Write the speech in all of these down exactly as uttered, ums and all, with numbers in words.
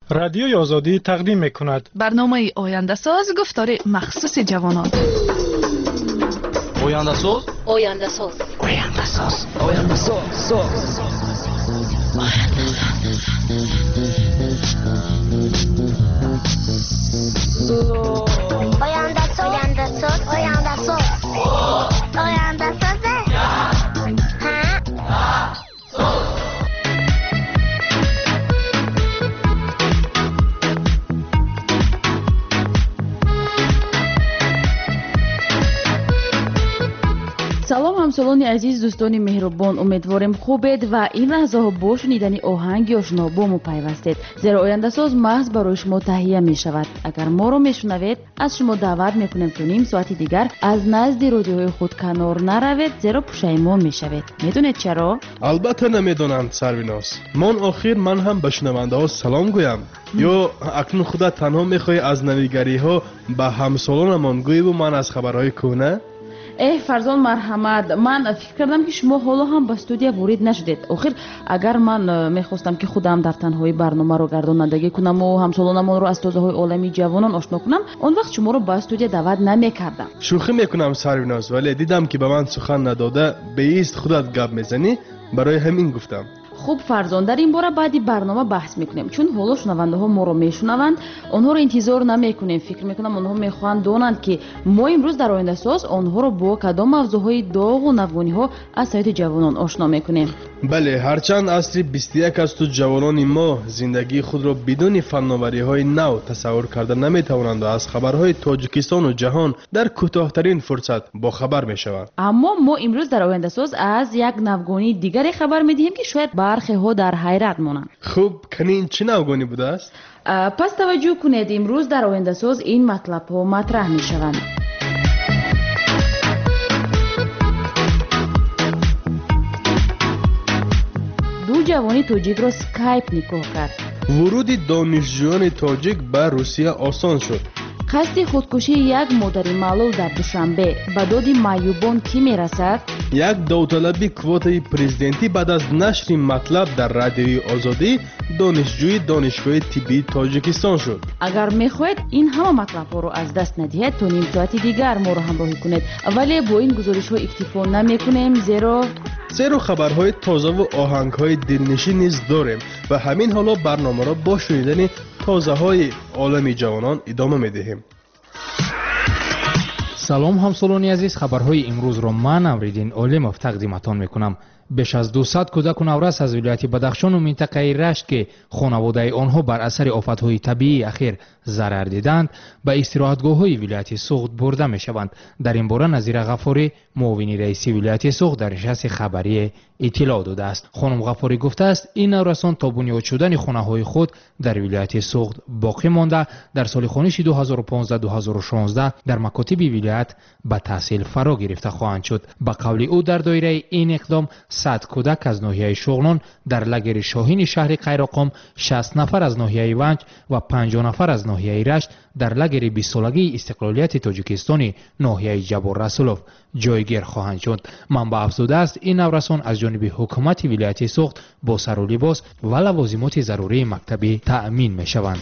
رادیوی آزادی تقدیم میکند برنامه آینده ساز گفتار مخصوص جوانان. آینده ساز آینده ساز آینده ساز آینده ساز آینده ساز آینده ساز آینده ساز آینده ساز салом ҳамсолони азиз, дӯстони меҳрубон, умедворем хубед ва ин лаҳзаҳо бо шунидани оҳанги ошно бо мо пайвастед, зеро ояндасоз маҳз барои шумо таҳия мешавад. агар моро мешунавед, аз шумо даъват мекунем ки ним соати дигар аз назди родиоҳои худ канор наравед, зеро пушаймон мешавед. медонед чаро? албатта намедонам сарвинос. мон охир ман ҳам ба шунавандаҳо салом гӯям. ё акнун худат танҳо мехоҳӣ аз навигариҳо ба ҳамсолонамон гӯеву ман аз хабарҳои кӯҳна? эҳ фарзон марҳамат, ман фикр кардам ки шумо ҳоло ҳам ба студия ворид нашудед. охир агар ман мехостам ки худам дар танҳои барномаро гардонандагӣ кунаму ҳамсолонамонро аз тозаҳои олами ҷавонон ошно кунам, он вақт шуморо ба студия даъват намекардам. шӯхӣ мекунам сарвиноз, вале дидам ки ба ман сухан надода беист худат гап мезанӣ, барои ҳамин гуфтам. хуб фарзон, дар ин бора баъди барнома баҳс мекунем, чун ҳоло шунавандаҳо моро мешунаванд, онҳоро интизор намекунем. фикр мекунам онҳо мехоҳанд донанд ки мо имрӯз дар ояндасоз онҳоро бо кадом мавзӯъҳои доғу навгониҳо аз сайти ҷавонон ошно мекунем. бале, ҳарчанд асри бисту як асту ҷавонони мо зиндагии худро бидуни фанновариҳои нав тасаввур карда наметавонанд ва аз хабарҳои тоҷикистону ҷаҳон дар кӯтоҳтарин фурсат бохабар мешаванд. аммо мо имрӯз дар ояндасоз аз як навгонии дигаре хабар медиҳем ки шояд бархеҳо дар ҳайрат монанд. хуб, канин чӣ навгонӣ будааст? пас таваҷҷӯҳ кунед, имрӯз дар ояндасоз ин матлабҳо матраҳ мешаванд. ду ҷавони тоҷикро скайп никоҳ кард. вуруди донишҷӯёни тоҷик ба русия осон шуд. қасди худкушии як модари маълул дар душанбе ба доди маъюбон кӣ мерасад? як довталаби квотаи президентӣ баъд аз нашри матлаб дар радиои озодӣ донишҷӯи донишгоҳи тиббии тоҷикистон шуд. агар мехоҳед ин ҳама матлабҳоро аз даст надиҳед, то ним соати дигар моро ҳамроҳӣ кунед, вале бо ин гузоришҳо иктифо намекунем, зеро зеро хабарҳои тозаву оҳангҳои дилнишин низ дорем ва ҳамин ҳоло барномаро бо шунидани тозаҳои олами ҷавонон идома медиҳем. салом ҳамсолони азиз, хабарҳои имрӯзро ман Амриддин Олимов тақдиматон мекунам. беш аз дусад кӯдаку наврас аз вилояти Бадахшону минтақаи Рашт ки хонаводаи онҳо бар асари офатҳои табиии ахир зарар диданд, ба истироҳатгоҳҳои вилояти Суғд бурда мешаванд. дар ин бора Назира Ғафорӣ, муовини раиси вилояти Суғд, дар нишасти хабарие иттилоъ додааст. хонум Ғафорӣ гуфтааст, ин наврасон то бунёд шудани хонаҳои худ дар вилояти Суғд боқӣ монда, дар соли хониши ду ҳазору понздаҳ ду ҳазору шонздаҳ дар макотиби вилоят ба таҳсил фаро гирифта хоҳанд шуд. ба қавли ӯ, дар доираи ин иқдом сад кӯдак аз ноҳияи Шуғнон, дар лагери Шоҳини шаҳри Қайроқом шаст нафар аз ноҳияи Ванҷ ва панҷоҳ нафар аз ноҳияи Рашт, дар лагери бистсолагии истиқлолияти Тоҷикистони ноҳияи Ҷабор Расулов ҷойгир хоҳанд шуд. манбаъ афзудааст, ин наврасон аз ҷониби ҳукумати вилояти Суғд бо сару либос ва лавозимоти зарурии мактабӣ таъмин мешаванд.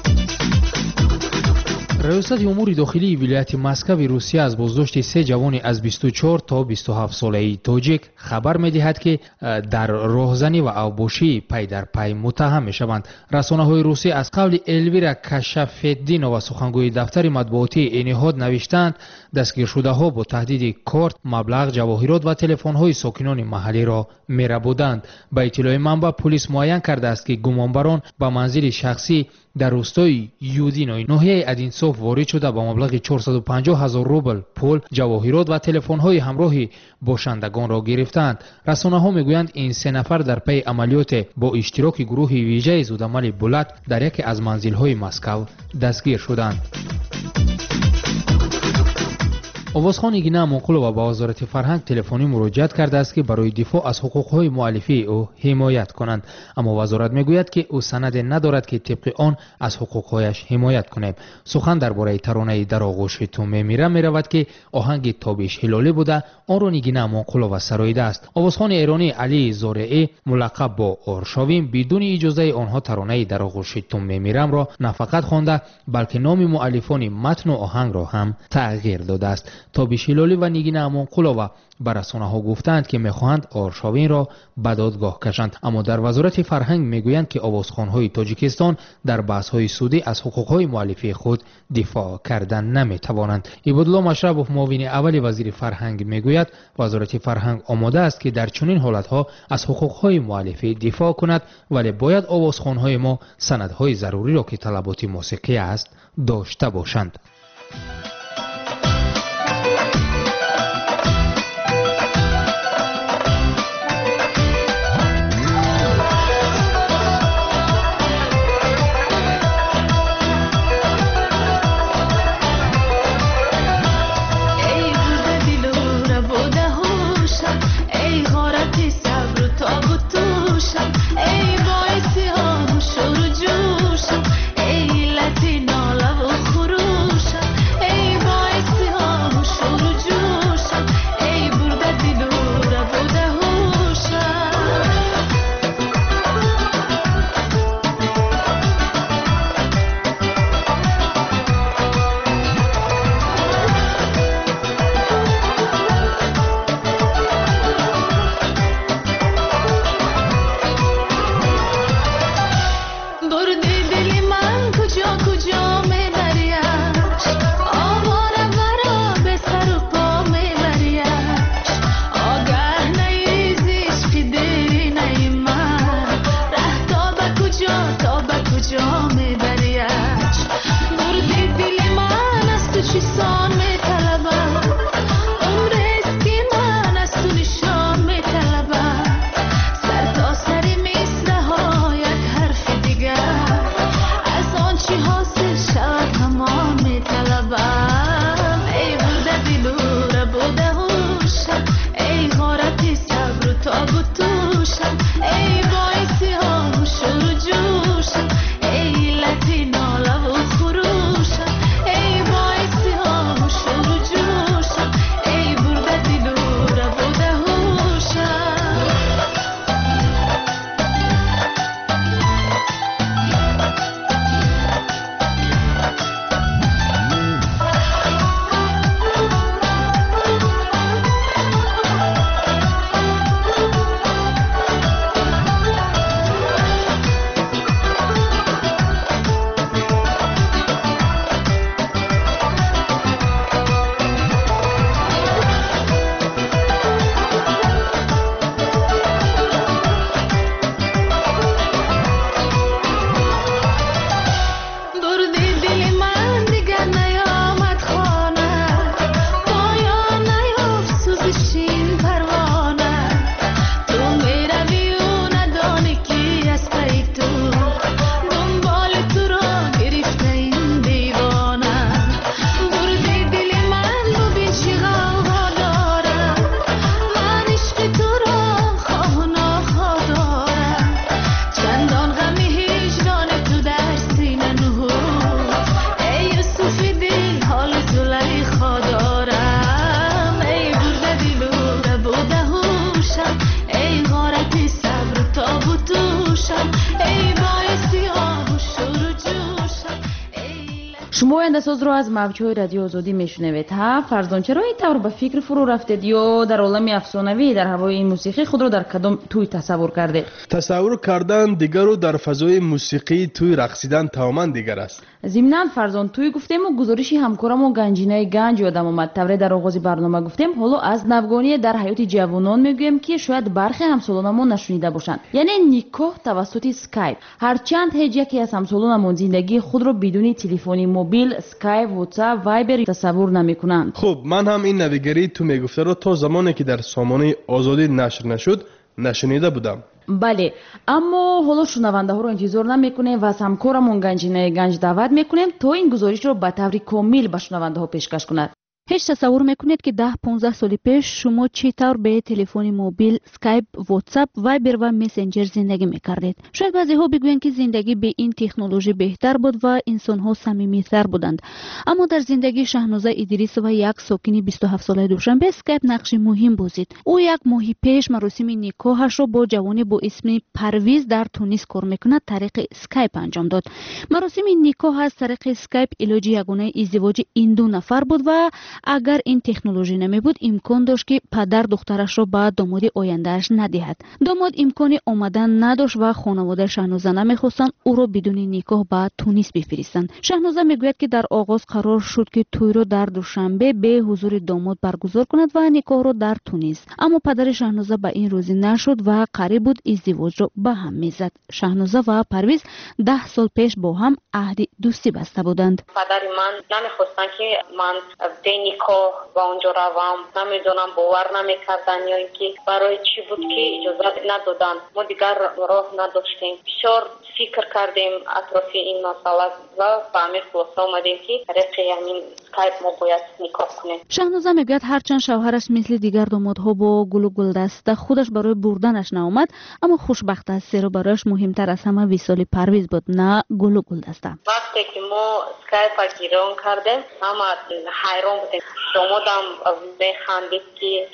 раёсати умури дохилии вилояти Москави Русия аз боздошти се ҷавони аз бисту чор то бисту ҳафт солаи тоҷик хабар медиҳад ки дар роҳзанӣ ва авбошӣ пай дар пай муттаҳам мешаванд. расонаҳои русӣ аз қавли Элвира Кашафетдинова, сухангӯи дафтари матбуотии ин ниҳод, навиштанд дастгиршудаҳо бо таҳдиди корт, маблағ, ҷавоҳирот ва телефонҳои сокинони маҳаллиро мерабуданд. ба иттилои манбаъ, пулис муайян кардааст ки гумонбарон ба манзили шахсӣ дар рӯстои Юдинои ноҳияи Адинсоф ворид шуда ба маблағи чорсаду панҷоҳ ҳазор рубл пул, ҷавоҳирот ва телефонҳои ҳамроҳи бошандагонро гирифтанд. расонаҳо мегӯянд ин се нафар дар пайи амалиёте бо иштироки гурӯҳи вижаи зудамали Булат дар яке аз манзилҳои Москав дастгир шуданд. овозхон игина монқулова ба вазорати фарҳанг телефонӣ муроҷиат кардааст ки барои дифоъ аз ҳуқуқҳои муаллифии ӯ ҳимоят кунанд, аммо вазорат мегӯяд ки ӯ санаде надорад ки тибқи он аз ҳуқуқҳояш ҳимоят кунем. сухан дар бораи таронаи дар оғӯши ту мемирам меравад ки оҳанги тобиш ҳилолӣ буда онро нигина монқулова сароидааст. овозхони эронӣ алии зореӣ мулаққаб бо оршовин бидуни иҷозаи онҳо таронаи дар оғӯши ту мемирамро на фақат хонда, балки номи муаллифони матну оҳангро ҳам тағйир додааст. тобиш ҳилолӣ ва нигина монқулова ба расонаҳо гуфтанд ки мехоҳанд оршовинро ба додгоҳ кашанд, аммо дар вазорати фарҳанг мегӯянд ки овозхонҳои тоҷикистон дар баҳсҳои судӣ аз ҳуқуқҳои муаллифии худ дифоъ кардан наметавонанд. ибодулло машрабов муовини аввали вазири фарҳанг мегӯяд вазорати фарҳанг омода аст ки дар чунин ҳолатҳо аз ҳуқуқҳои муаллифӣ дифоъ кунад, вале бояд овозхонҳои мо санадҳои заруриро ки талаботи мусиқӣ аст дошта бошанд. шумо ояндасозро аз мавҷҳои радиои озодӣ мешунавед. ҳа фарзон, чаро ин тавр ба фикр фурӯ рафтед ё дар олами афсонавӣ дар ҳавои ин мусиқӣ худро дар кадом тӯй тасаввур кардед? тасаввур кардан дигару дар фазои мусиқии тӯй рақсидан тамоман дигар аст. зимнан фарзон, тӯй гуфтему гузориши ҳамкорамон Ганҷинаи Ганҷ ёдам омад. тавре дар оғози барнома гуфтем, ҳоло аз навгоние дар ҳаёти ҷавонон мегӯем ки шояд бархе ҳамсолонамон нашунида бошанд, яъне никоҳ тавассути скайп. ҳарчанд ҳеҷ яке аз ҳамсолонамон зиндагии худро бидуни телефони мобил, скайп, ватсап, вайбер тасаввур намекунанд. хуб, ман ҳам ин навигарии ту мегуфтаро то замоне ки дар сомонаи озодӣ нашр нашуд нашунида будам. бале, аммо ҳоло шунавандаҳоро интизор намекунем ва аз ҳамкорамон Ганҷинаи Ганҷ даъват мекунем то ин гузоришро ба таври комил ба шунавандаҳо пешкаш кунад. هیچ تصور میکنید که ده پانزده سال پیش شما چطور به تلفن موبیل، اسکایپ، واتساپ، وایبر و مسنجر زندگی میکردید؟ شاید بعضی ها بگویند که زندگی به این تکنولوژی بهتر بود و انسان ها صمیمیتر بودند. اما در زندگی شهنازه ادریس و یک ساکن بیست و هفت ساله دوشنبه اسکایپ نقش مهم بازید. او یک ماه پیش مراسم نکاحش را با جوانی با اسم پرویز در تونس کار میکند طریق اسکایپ انجام داد. مراسم نکاح از طریق اسکایپ علاج یگانه ازدواج این دو نفر بود و اگر این تکنولوژی نمی بود امکان داشت که پدر دخترش را به داماد آیندهش ندهد. داماد امکان آمدن نداشت و خانواده شهنازه نمیخواستند او را بدون نکاح به تونس بفرستند. شهنازه میگوید که در آغاز قرار شد که توی را در دوشنبه به حضور داماد برگزار کند و نکاح را در تونس، اما پدر شهنازه به این راضی نشد و قریب بود ازدواج را به هم میزد. شهنازه و پرویز ده سال پیش با هم عهد دوستی بسته بودند. پدر من نمیخواستن که من به نکاح و اونجا روم، نمیدونم باور نمیکردن یا اینکه برای چی بود که اجازه ندادن. ما دیگر راه نداشتیم. بسیار فکر کردیم اطراف این مسئله و به همین خلاصه آمدیم که طریق همین اسکایپ ما باید نکاح کنیم. شهنازه میگوید هرچند شوهرش مثل دیگر دامادها با گل و گلدسته خودش برای بردنش نآمد، اما خوشبخت است زیرا برایش مهمتر از همه وصال پرویز بود، نه گل و گلدسته. وقتی که ما اسکایپ گیران کردیم اما حیران بودیم. دامادم میخندید که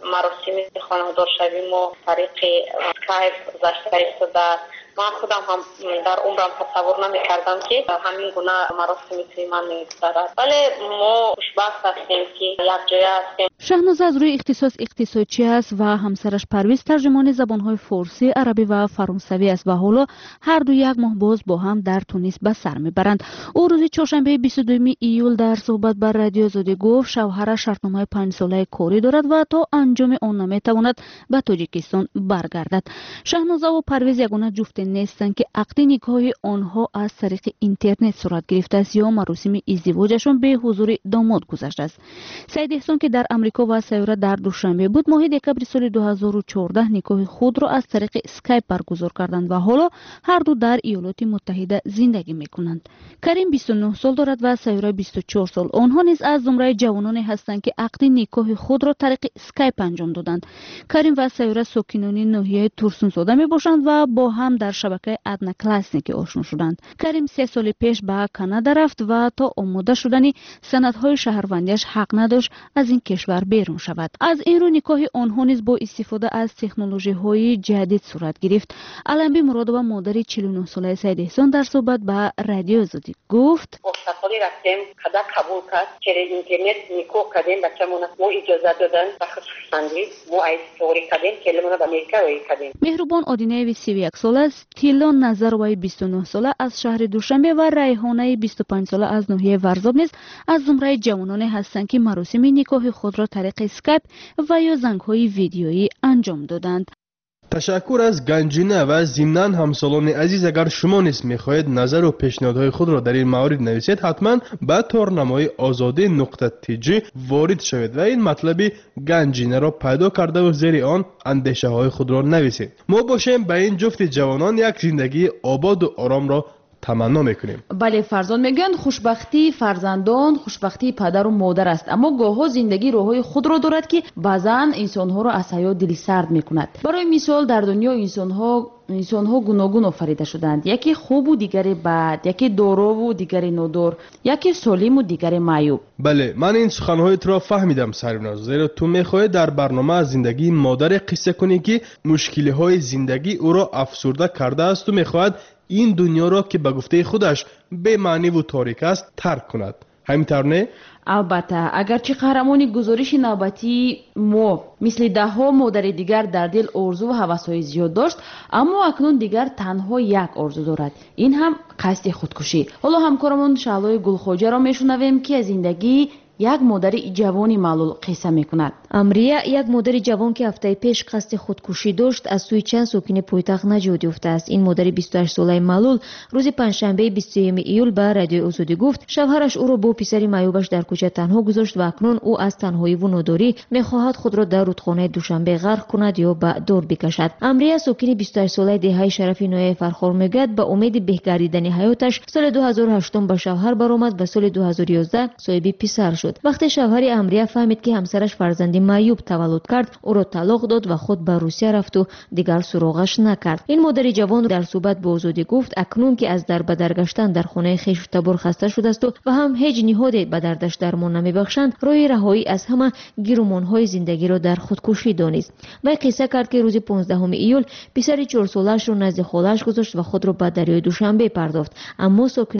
مراسم خانوادار شوی ما طریق اسکایپ گذشته ایستاده. من خودم هم در عمرم تصور نمی کردم که همین گونه مراسم توی من میگذرد، ولی ما خوشبخت هستیم که یک جای هستیم. شهنازه از روی اختصاص اقتصادچی است و همسرش پرویز ترجمان زبانهای فارسی، عربی و فرانسوی است و حالا هر دو یک ماه باز با هم در تونس به سر میبرند. او روز چهارشنبه بیست و دوم ایول در صحبت بر رادیو آزادی گفت شوهرش شرطنامه پنج ساله کاری دارد و تا انجام آن نمیتواند به تاجیکستان برگردد. شهنازه و پرویز یگانه جفت نیستند که عقد نکاح آنها از طریق اینترنت صورت گرفته است یا مراسم ازدواجشان به حضور داماد گذشته است. سید احسان که در امریکا و سیاره در دوشنبه بود ماه دکبر سال دو هزار و چهارده نکاح خود را از طریق اسکایپ برگزار کردند و حالا هر دو در ایالات متحده زندگی میکنند. کریم بیست و نه سال دارد و سیاره بیست و چهار سال. آنها نیز از زمره جوانانی هستند که عقد نکاح خود را طریق اسکایپ انجام دادند. کریم و سیاره ساکنان ناحیه تورسونزاده میباشند و با هم در شبکه ادنا کلاسیک آشنا شدند. کریم سه سال پیش به کانادا رفت و تا آماده شدن سندهای شهروندیش حق نداشت از این کشور بیرون شود. از این رو نکاح آنها نیز با استفاده از تکنولوژی های جدید صورت گرفت. علنبی مرادова مادر چهل و نه ساله سید احسان در صحبت به رادیو آزادی گفت مستقلی رفتیم کدا قبول کرد که اینترنت نکاح کردیم بچه‌مون ما اجازه دادن و خصوصاً ما ایت توری کردیم که لمون به امریکا روی کردیم. مهربان آدینه سی و یک ساله است، تیلان نظروی بیست و نه ساله از شهر دوشنبه و ریحانه بیست و پنج ساله از ناحیه ورزاب نیز از زمره جوانان هستند که مراسم نکاح خود را طریق اسکایپ و یا زنگ‌های ویدیویی انجام دادند. تشکر از گنجینه و ضمناً همسالان عزیز اگر شما نیز میخواهید نظر و پیشنهادهای خود را در این مورد نویسید حتما به تورنمای آزادی نقطه تی جی وارد شوید و این مطلب گنجینه را پیدا کرده و زیر آن اندیشه های خود را نویسید. ما باشیم به این جفت جوانان یک زندگی آباد و آرام را تمنا میکنیم. بله، فرزند میگن خوشبختی فرزندان خوشبختی پدر و مادر است، اما گاه‌ها زندگی راههای خود را دارد که بعضن انسان‌ها را از حیات دل سرد میکند. برای مثال در دنیا انسان‌ها انسان‌ها گوناگون آفریده شدند، یکی خوب و دیگری بد، یکی دارا و دیگری نادار، یکی سالم و دیگری معیوب. بله، من این سخن‌هایت را فهمیدم سریناز، زیرا تو می‌خواهی در برنامه از زندگی مادر قصه کنی که مشکل‌های زندگی او را افسرده کرده است و می‌خواهد این دنیا را که به گفته خودش بی معنی و تاریک است ترک کند. همینطور نه؟ البته اگرچه قهرمانی گزارش نوبتی ما مثل ده ها مادر دیگر در دل آرزو و هوس‌های زیاد داشت، اما اکنون دیگر تنها یک آرزو دارد، این هم قصد خودکشی. حالا همکارمون شعلای گلخواجه را میشنویم که از زندگی یک مادر جوانی معلول قصه میکند. امریه یک مادر جوان که هفته پیش قصد خودکشی داشت از سوی چند ساکن پایتخت نجات یافته است. این مادر بیست و هشت ساله معلول روز پنجشنبه بیست و سوم ایول به رادیو آزادی گفت شوهرش او را با پسری معیوبش در کوچه تنها گذاشت و اکنون او از تنهایی و ناداری میخواهد خود را در رودخانه دوشنبه غرق کند یا به دار بکشد. امریه ساکن بیست و هشت ساله دهه شرفی نوعه فرخار میگوید به امید بهگردیدن حیاتش سال دو هزار و هشت به شوهر برآمد و سال دو هزار و یازده صاحب پسر شد. شد. وقتی شوهر امریه فهمید که همسرش فرزندی معیوب تولد کرد، او را طلاق داد و خود به روسیه رفت و دیگر سراغش نکرد. این مادر جوان در صحبت با آزادی گفت اکنون که از در به در گشتن در خانه خویش تبر خسته شده است و هم هیچ نهادی به دردش درمان نمیبخشند، راه رهایی از همه گیرومانهای زندگی را در خودکشی دانست. و قصه کرد که روز پانزدهم ایول پسر چهار سالش را نزد خالش گذاشت و خود را به دریای دوشنبه پرداخت، اما